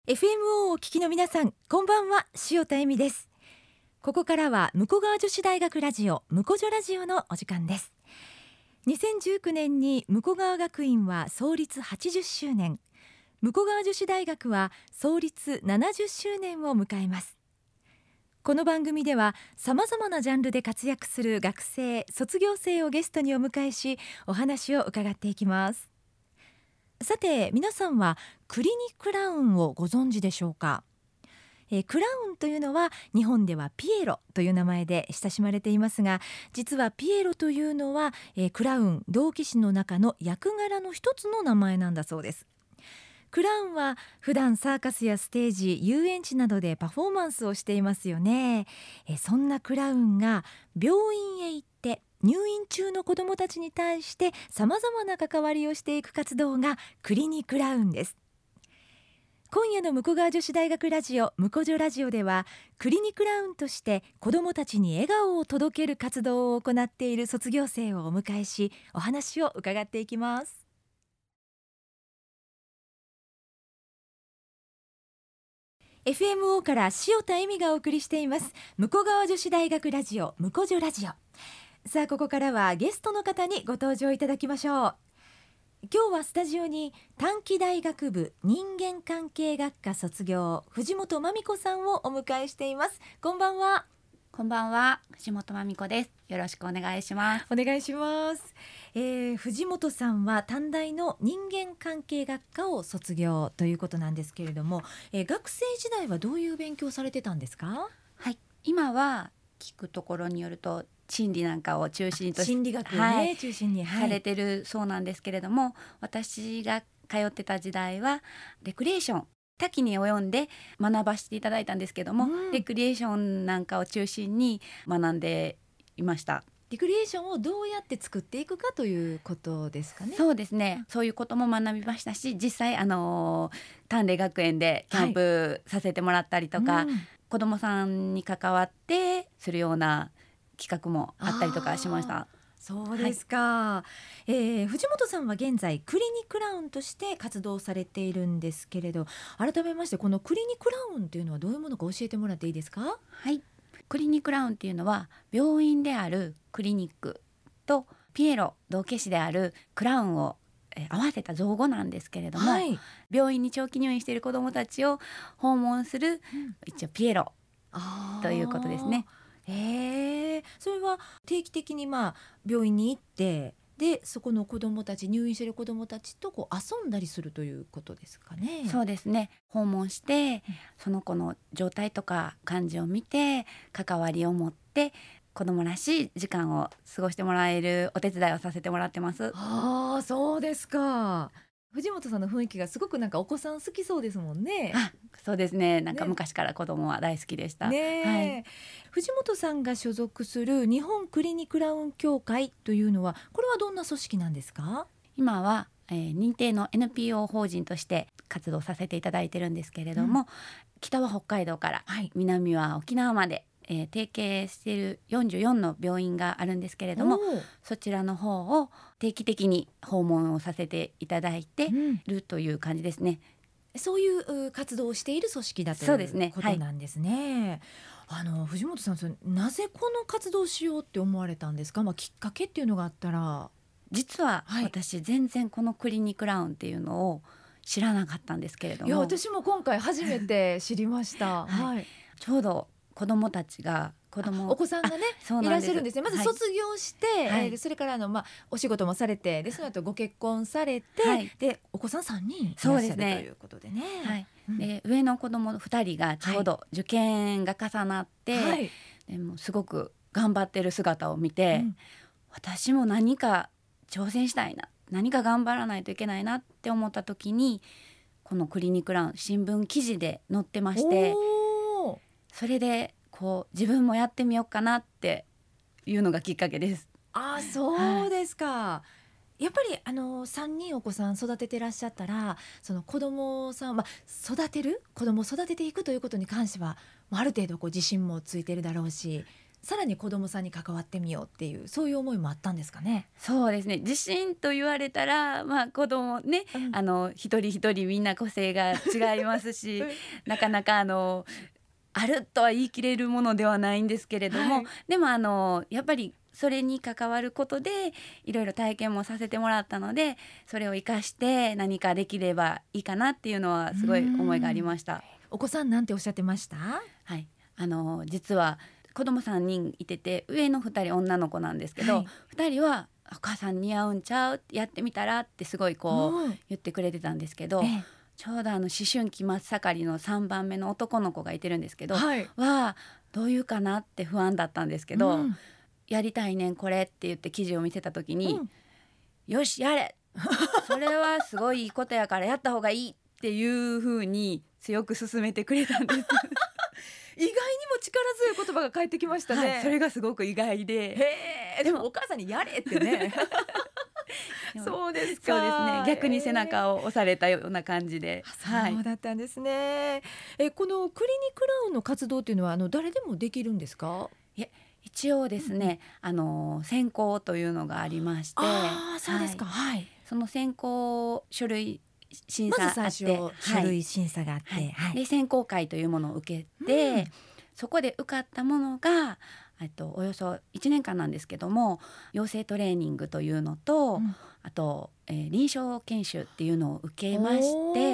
FMO をお聞きの皆さん、こんばんは。塩田恵美です。ここからは武庫川女子大学ラジオ、武庫女ラジオのお時間です。2019年に武庫川学院は創立80周年、武庫川女子大学は創立70周年を迎えます。この番組では様々なジャンルで活躍する学生、卒業生をゲストにお迎えし、お話を伺っていきます。さて、皆さんはクリニクラウンをご存知でしょうか。クラウンというのは日本ではピエロという名前で親しまれていますが、実はピエロというのは、クラウン道化師の中の役柄の一つの名前なんだそうです。クラウンは普段サーカスやステージ、遊園地などでパフォーマンスをしていますよね。そんなクラウンが病院へ行って入院中の子どもたちに対して様々な関わりをしていく活動がクリニクラウンです。今夜の武庫川女子大学ラジオ、武庫女ラジオでは、クリニクラウンとして子どもたちに笑顔を届ける活動を行っている卒業生をお迎えし、お話を伺っていきます。FMO から塩田恵美がお送りしています武庫川女子大学ラジオ、武庫女ラジオ。さあ、ここからはゲストの方にご登場いただきましょう。今日はスタジオに短期大学部人間関係学科卒業、藤本真美子さんをお迎えしています。こんばんは。 こんばんは、藤本真美子です。よろしくお願いします。 お願いします。藤本さんは短大の人間関係学科を卒業ということなんですけれども、学生時代はどういう勉強されてたんですか？ はい、今は聞くところによると心理なんかを中心として心理学を、中心に、 されてるそうなんですけれども、私が通ってた時代はレクリエーション、多岐に及んで学ばせていただいたんですけども、レクリエーションなんかを中心に学んでいました。 レクリエーションをどうやって作っていくかということですかね。 そうですね、そういうことも学びましたし、実際短麗学園でキャンプさせてもらったりとか、子どもさんに関わってするような企画もあったりとかしました。 そうですか。藤本さんは現在クリニクラウンとして活動されているんですけれど、改めましてこのクリニクラウンというのはどういうものか教えてもらっていいですか？ はい、クリニクラウンっていうのは病院であるクリニックとピエロ道化師であるクラウンを合わせた造語なんですけれども、病院に長期入院している子どもたちを訪問する、一応ピエロということですね。 それは定期的に病院に行って、でそこの子どもたち、入院している子どもたちと遊んだりするということですかね。 そうですね、訪問して、その子の状態とか感じを見て関わりを持って子どもらしい時間を過ごしてもらえるお手伝いをさせてもらってます。 そうですか。藤本さんの雰囲気がすごくお子さん好きそうですもんね。 そうですね、昔から子供は大好きでした。 藤本さんが所属する日本クリニクラウン協会というのは、これはどんな組織なんですか？ 今は、認定の NPO 法人として活動させていただいてるんですけれども、北は北海道から、南は沖縄まで、提携している44の病院があるんですけれども、そちらの方を定期的に訪問をさせていただいてるという感じですね。 そういう活動をしている組織だということなんですね。藤本さん、なぜこの活動をしようって思われたんですか？きっかけっていうのがあったら。 実は私、全然このクリニクラウンっていうのを知らなかったんですけれども、 私も今回初めて知りました。 ちょうど子どもたちがお子さんがねいらっしゃるんですね。まず卒業して、それからお仕事もされて、でその後ご結婚されて、でお子さん3人いらっしゃるということでね。 で上の子ども2人がちょうど受験が重なって、でもすごく頑張ってる姿を見て、私も何か挑戦したいな、何か頑張らないといけないなって思った時に、このクリニクラウン新聞記事で載ってまして、それで自分もやってみようかなっていうのがきっかけです。 そうですか。やっぱり3人お子さん育ててらっしゃったら、その子供さん、子供を育てていくということに関してはある程度自信もついてるだろうし、 さらに子どもさんに関わってみようっていうそういう思いもあったんですかね。 そうですね、自信と言われたら、子供ね、一人一人みんな個性が違いますし、なかなかあるとは言い切れるものではないんですけれども、でもやっぱりそれに関わることでいろいろ体験もさせてもらったので、それを生かして何かできればいいかなっていうのはすごい思いがありました。 お子さんなんておっしゃってました？ はい、実は子供3人いてて、上の2人女の子なんですけど、2人はお母さん似合うんちゃう、やってみたらってすごい言ってくれてたんですけど、ちょうど思春期真っ盛りの3番目の男の子がいてるんですけど、はどういうかなって不安だったんですけど、やりたいねんこれって言って記事を見せた時に、よしやれそれはすごいいいことやからやった方がいいっていう風に強く勧めてくれたんです意外にも力強い言葉が返ってきましたね。 それがすごく意外で、 でもお母さんにやれってねそうですか。 そうですね、逆に背中を押されたような感じで、 そうだったんですね。このクリニックラウンの活動っていうのは誰でもできるんですか？ 一応ですね、選考というのがありまして、 そうですか。 その選考書類審査あって、 まず最初書類審査があって、 で選考会というものを受けて、そこで受かったものがおよそ1年間なんですけども、養成トレーニングというのと、あと、臨床研修っていうのを受けまして、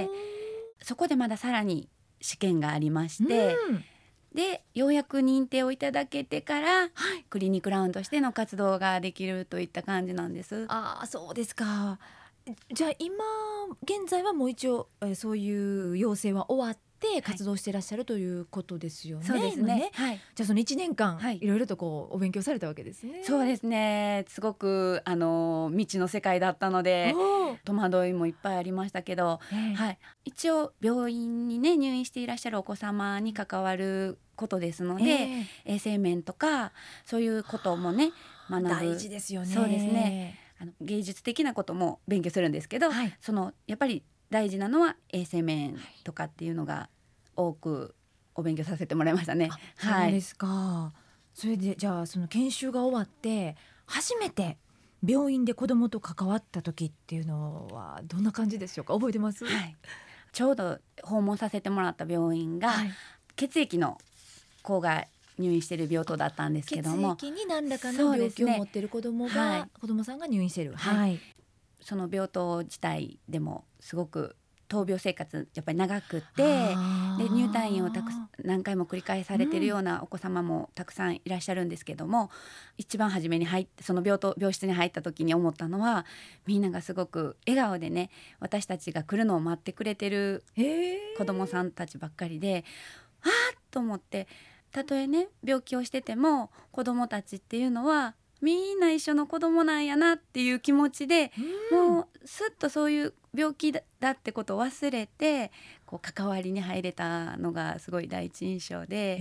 そこでまださらに試験がありまして、でようやく認定をいただけてから、クリニックラウンとしての活動ができるといった感じなんです。 そうですか。じゃあ今現在はもう一応、そういう要請は終わって活動していらっしゃるということですよね。 そうですね。 じゃあその1年間、いろいろとお勉強されたわけですね。 そうですね、すごく未知の世界だったので戸惑いもいっぱいありましたけど、一応病院にね入院していらっしゃるお子様に関わることですので、衛生面とかそういうこともね学ぶ。 大事ですよね。 そうですね、芸術的なことも勉強するんですけど、やっぱり大事なのは衛生面とかっていうのが多くお勉強させてもらいましたね。 そうですか。それでじゃあその研修が終わって初めて病院で子どもと関わった時っていうのはどんな感じでしょうか？覚えてます？ ちょうど訪問させてもらった病院が、血液の子が入院している病棟だったんですけども、 血液に何らかの病気を持っている子どもが、子どもさんが入院している、 その病棟自体でもすごく闘病生活やっぱり長くて、で入退院を何回も繰り返されているようなお子様もたくさんいらっしゃるんですけども、一番初めに入ってその病室に入った時に思ったのは、みんながすごく笑顔でね私たちが来るのを待ってくれてる子どもさんたちばっかりで、と思って、たとえね病気をしてても子どもたちっていうのはみんな一緒の子供なんやなっていう気持ちで、もうすっとそういう病気だってことを忘れて関わりに入れたのがすごい第一印象で、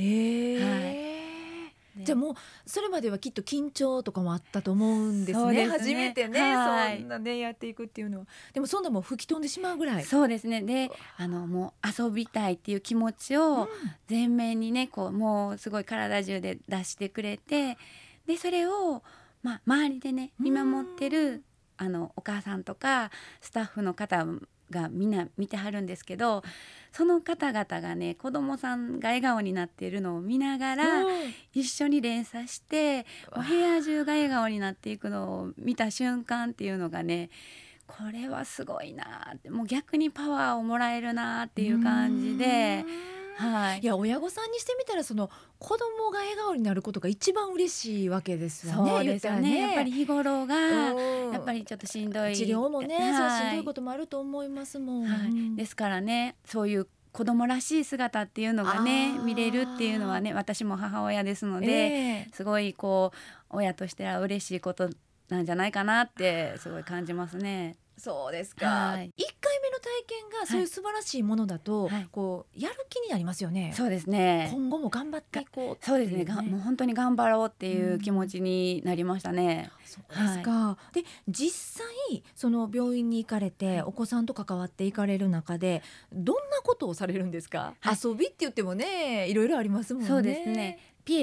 じゃあもうそれまではきっと緊張とかもあったと思うんですね。初めてね、そんなねやっていくっていうのは。でもそんなもう吹き飛んでしまうぐらい。 そうですね。でもう遊びたいっていう気持ちを前面にねもうすごい体中で出してくれて、でそれを周りでね見守ってるお母さんとかスタッフの方がみんな見てはるんですけど、その方々がね子どもさんが笑顔になっているのを見ながら一緒に連鎖してお部屋中が笑顔になっていくのを見た瞬間っていうのがね、これはすごいなって、もう逆にパワーをもらえるなっていう感じで、 いや親御さんにしてみたらその子供が笑顔になることが一番嬉しいわけですよね。 そうですよね。やっぱり日頃がやっぱりちょっとしんどい治療もね、そうしんどいこともあると思いますもん、 ですからね、そういう子供らしい姿っていうのがね見れるっていうのはね、私も母親ですので、すごい親としては嬉しいことなんじゃないかなってすごい感じますね。 そうですか。1回目の体験がそういう素晴らしいものだと、やる気になりますよね。 そうですね。 今後も頑張っていこう。 そうですね。もう本当に頑張ろうっていう気持ちになりましたね。 そうですか。で実際その病院に行かれて、お子さんと関わっていかれる中でどんなことをされるんですか？遊びって言ってもねいろいろありますもんね。 そうですね。ピエロ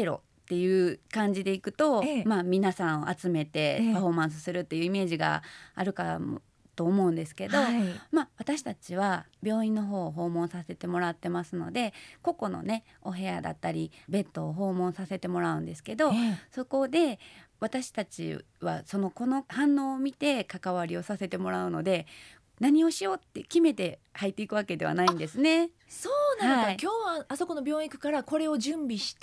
っていう感じでいくと、まあ、皆さんを集めてパフォーマンスするっていうイメージがあるかもと思うんですけど、まあ、私たちは病院の方を訪問させてもらってますので、個々のねお部屋だったりベッドを訪問させてもらうんですけど、そこで私たちはこの反応を見て関わりをさせてもらうので、何をしようって決めて入っていくわけではないんですね。 そうなのか、今日はあそこの病院行くからこれを準備して、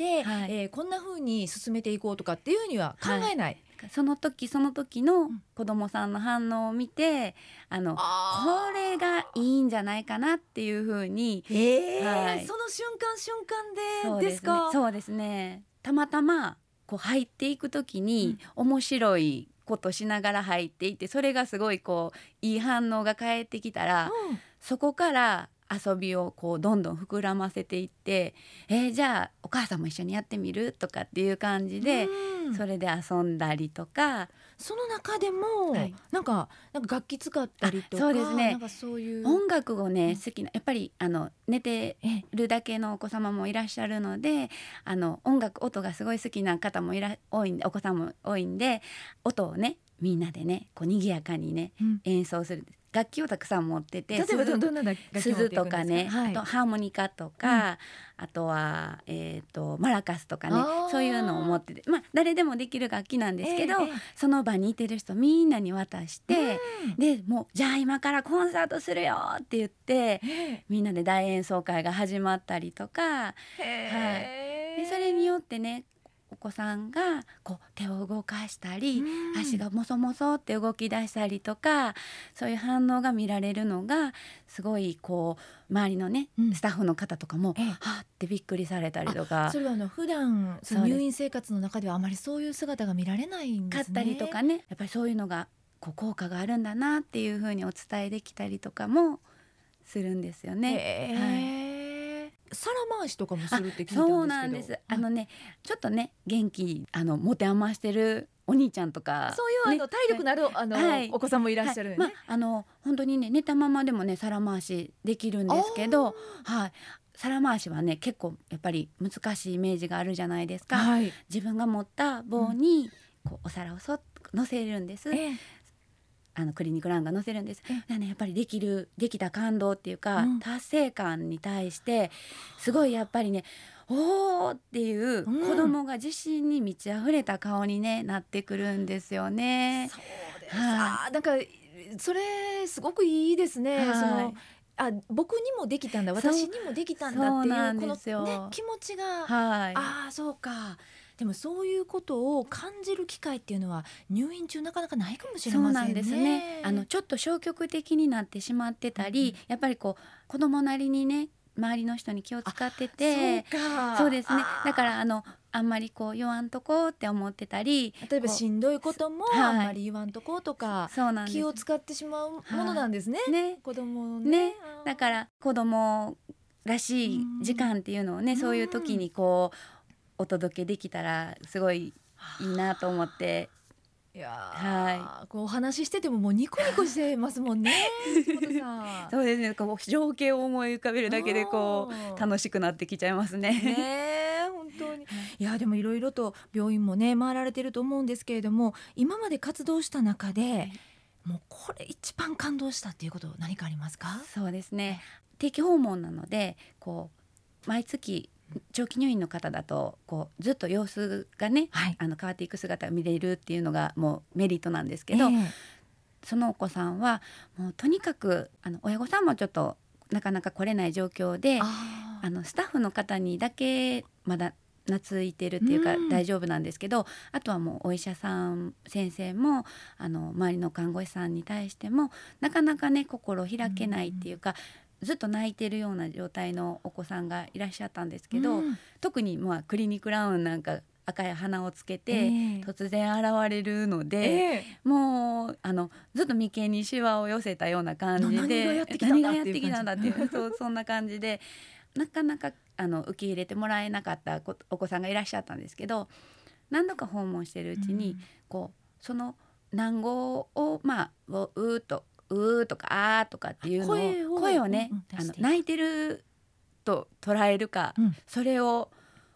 こんな風に進めていこうとかっていうには考えない、 その時その時の子どもさんの反応を見て、これがいいんじゃないかなっていう風に、 その瞬間瞬間でですか？ そうですね。たまたまこう入っていく時に面白いことしながら入っていって、それがすごいこういい反応が返ってきたら、そこから遊びをこうどんどん膨らませていって、じゃあお母さんも一緒にやってみるとかっていう感じで、それで遊んだりとか、 その中でも、なんか楽器使ったりとか、 そうですね、 なんかそういう音楽をね、好きなやっぱり寝てるだけのお子様もいらっしゃるので、音がすごい好きな方も多いんで、お子さんも多いんで、音をねみんなでねこう賑やかにね、演奏する。楽器をたくさん持ってて、 例えばどんな楽器持っていくんですか？ 鈴とかね、あとハーモニカとか、あとは、マラカスとかね、そういうのを持ってて、まあ、誰でもできる楽器なんですけど、その場にいてる人みんなに渡して、でもうじゃあ今からコンサートするよって言って、みんなで大演奏会が始まったりとか、でそれによってねお子さんがこう手を動かしたり、足がもそもそって動き出したりとか、そういう反応が見られるのがすごいこう周りのね、スタッフの方とかもはってびっくりされたりとか。 それは普段入院生活の中ではあまりそういう姿が見られないんですね。 かったりとかね、やっぱりそういうのがこう効果があるんだなっていう風にお伝えできたりとかもするんですよね。 皿回しとかもするって聞いたんですけど。 そうなんです。ちょっとね元気持て余してるお兄ちゃんとか、 そういう体力のあるお子さんもいらっしゃる、 本当にね寝たままでもね皿回しできるんですけど、皿回しはね結構やっぱり難しいイメージがあるじゃないですか。自分が持った棒にこうお皿を乗せるんです。クリニックランが載せるんです。やっぱりできた感動っていうか、達成感に対してすごいやっぱりね、おーっていう子供が自信に満ち溢れた顔に、ね、なってくるんですよね。 そうです。なんかそれすごくいいですね。僕にもできたんだ、私にもできたんだっていうこの、気持ちが、そうか。でもそういうことを感じる機会っていうのは入院中なかなかないかもしれませんね。 そうなんですね。ちょっと消極的になってしまってたり、やっぱりこう子供なりにね周りの人に気を使ってて、そうですね。だからあんまりこう言わんとこって思ってたり、 例えばしんどいこともあんまり言わんとこうとか、気を使ってしまうものなんですね、子供ね。 だから子供らしい時間っていうのをね、そういう時にこうお届けできたらすごいいいなと思って。 こうお話ししててももうニコニコしてますもんね。 そうですね。こう情景を思い浮かべるだけでこう楽しくなってきちゃいますね。 本当に。いやでもいろいろと病院もね回られてると思うんですけれども、今まで活動した中で、もうこれ一番感動したっていうこと何かありますか？ そうですね。定期訪問なのでこう毎月長期入院の方だとこうずっと様子がね、変わっていく姿が見れるっていうのがもうメリットなんですけど、そのお子さんはもうとにかく親御さんもちょっとなかなか来れない状況で、スタッフの方にだけまだ懐いてるっていうか大丈夫なんですけど、あとはもうお医者さん先生も周りの看護師さんに対してもなかなかね心を開けないっていうか、ずっと泣いてるような状態のお子さんがいらっしゃったんですけど、特にクリニックラウンなんか赤い花をつけて突然現れるので、もうずっと眉間にシワを寄せたような感じで、 何がやってきたんだっていうそんな感じでなかなか受け入れてもらえなかったお子さんがいらっしゃったんですけど、何度か訪問してるうちに、こうその難語をうーとうーとかあーとかっていうのを声をね、泣いてると捉えるか、それを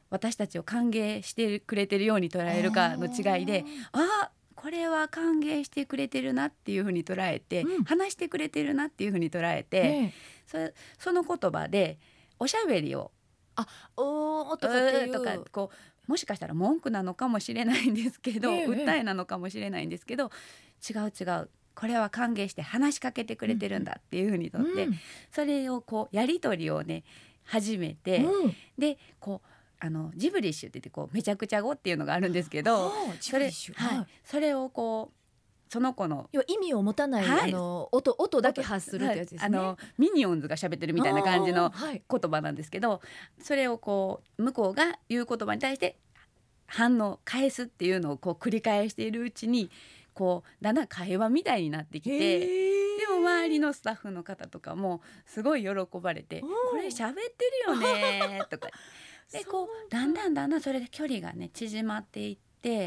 私たちを歓迎してくれてるように捉えるかの違いで、これは歓迎してくれてるなっていうふうに捉えて、話してくれてるなっていうふうに捉えて、その言葉でおしゃべりをおーとかっていうとかこうもしかしたら文句なのかもしれないんですけど、訴えなのかもしれないんですけど、違うこれは歓迎して話しかけてくれてるんだっていうふうにとって、それをこうやり取りをね始めて、でこうジブリッシュって言ってこうめちゃくちゃ語っていうのがあるんですけど、それをこうその子の意味を持たない、音だけ発するってやつですね。 ミニオンズが喋ってるみたいな感じの言葉なんですけど、それをこう向こうが言う言葉に対して反応返すっていうのをこう繰り返しているうちにこうだんだん会話みたいになってきて、でも周りのスタッフの方とかもすごい喜ばれて、これ喋ってるよねとかでこうだんだんそれで距離がね縮まっていって、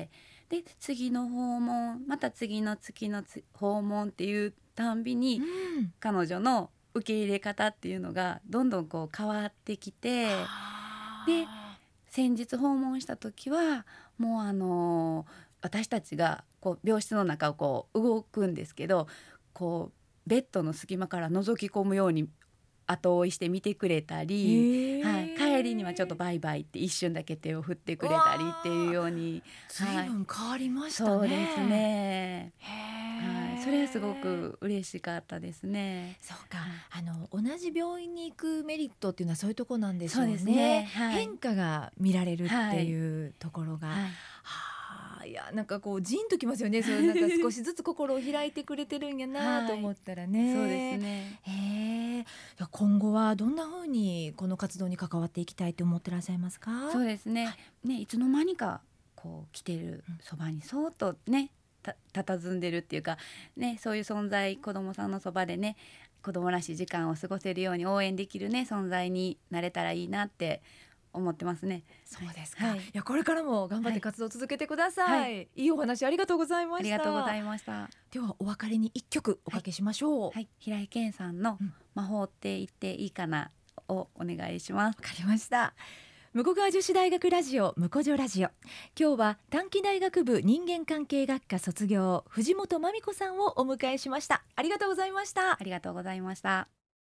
で次の訪問また次の月の訪問っていうたんびに、彼女の受け入れ方っていうのがどんどんこう変わってきて、で先日訪問した時はもう私たちがこう病室の中をこう動くんですけど、こうベッドの隙間から覗き込むように後追いして見てくれたり、帰りにはちょっとバイバイって一瞬だけ手を振ってくれたりっていうように、 随分変わりましたね。 そうですね。それはすごく嬉しかったですね。 そうか、同じ病院に行くメリットっていうのはそういうところなんでしょうね。 そうですね、 変化が見られるっていうところが、いやなんかこうジンときますよね。そうなんか少しずつ心を開いてくれてるんやなと思ったらね。 そうですね。 今後はどんな風にこの活動に関わっていきたいと思ってらっしゃいますか？ そうですね。いつの間にかこう来てるそばにそーっとね佇んでるっていうかね、そういう存在、子どもさんのそばでね子どもらしい時間を過ごせるように応援できるね存在になれたらいいなって思ってますね。 そうですか。いやこれからも頑張って活動を続けてください。いいお話ありがとうございました。 ありがとうございました。 ではお別れに一曲おかけしましょう。 平井堅さんの魔法って言っていいかなをお願いします。 わかりました。武庫川女子大学ラジオ、武庫女ラジオ。今日は短期大学部人間関係学科卒業藤本真美子さんをお迎えしました。ありがとうございました。 ありがとうございました。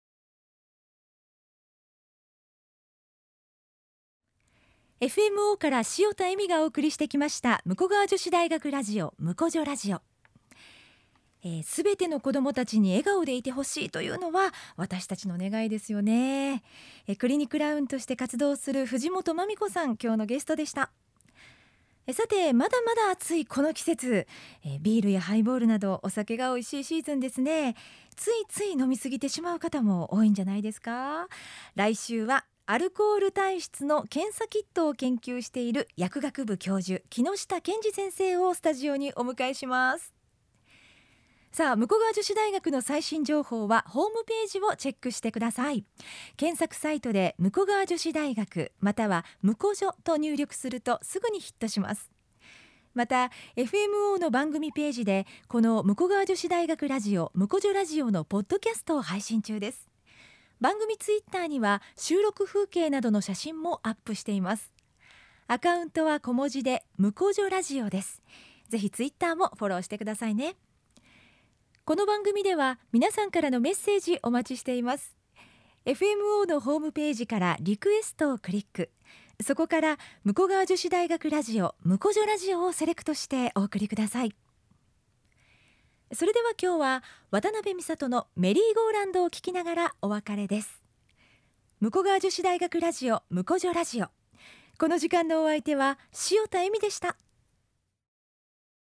FMO から塩田恵美がお送りしてきました武庫川女子大学ラジオ、武庫女ラジオ。すべての子どもたちに笑顔でいてほしいというのは私たちの願いですよね。クリニクラウンとして活動する藤本真美子さん、今日のゲストでした。さてまだまだ暑いこの季節、ビールやハイボールなどお酒が美味しいシーズンですね。ついつい飲みすぎてしまう方も多いんじゃないですか。来週はアルコール体質の検査キットを研究している薬学部教授木下健二先生をスタジオにお迎えします。さあ、武庫川女子大学の最新情報はホームページをチェックしてください。検索サイトで武庫川女子大学または武庫女と入力するとすぐにヒットします。また FMO の番組ページでこの武庫川女子大学ラジオ、武庫女ラジオのポッドキャストを配信中です。番組ツイッターには収録風景などの写真もアップしています。アカウントは小文字で武庫女ラジオです。ぜひツイッターもフォローしてくださいね。この番組では皆さんからのメッセージお待ちしています。 FMO のホームページからリクエストをクリック、そこから武庫川女子大学ラジオ、武庫女ラジオをセレクトしてお送りください。それでは今日は渡辺美里のメリーゴーランドを聞きながらお別れです。武庫川女子大学ラジオ、武庫女ラジオ。この時間のお相手は塩田恵美でした。